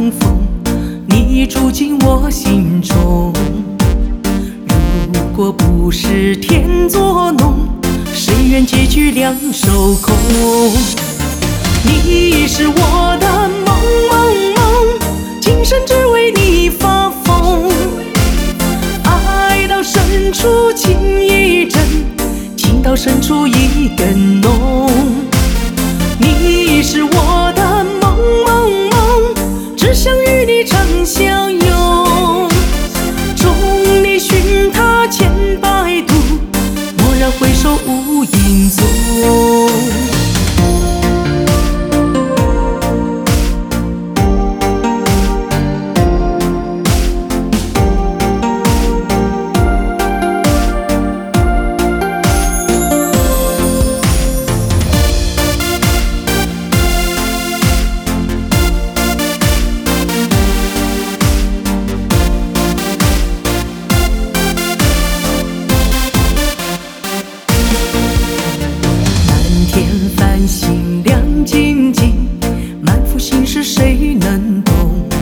逢，你住进我心中。如果不是天作弄，谁愿结局两手空？你是我的梦梦梦，今生只为你发疯。爱到深处情意真，情到深处意更浓。你是我的梦梦梦，只想与你长相拥。众里寻他千百度，蓦然回首无影踪。繁星亮晶晶，满腹心事谁能懂？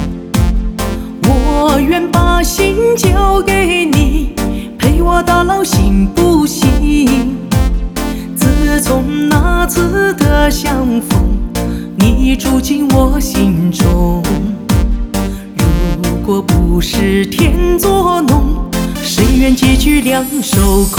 我愿把心交给你，陪我到老行不行。自从那次的相逢，你住进我心中。如果不是天作弄，谁愿结局两手空？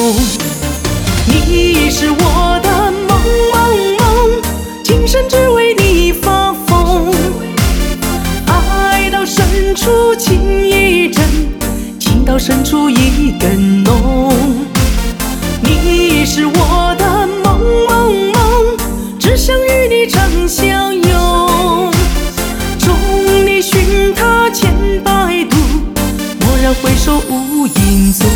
你是我的梦梦梦，今生只为你发疯。爱到深处情意真，情到深处意更浓。你是我的梦梦梦，只想与你长相拥。众里寻他千百度，蓦然回首无影踪。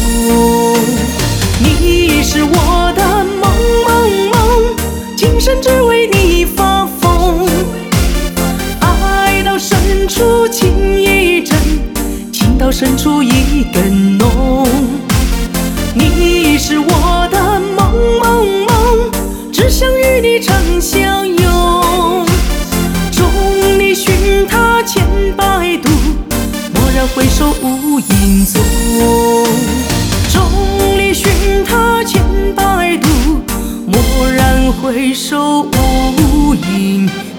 你是我的梦梦梦，今生只为你发疯。爱到深处情意真，情到深处意更浓。你是我的梦梦梦，只想与你长相拥。众里寻他千百度，蓦然回首无影踪。众里寻他千百度，蓦然回首无影踪。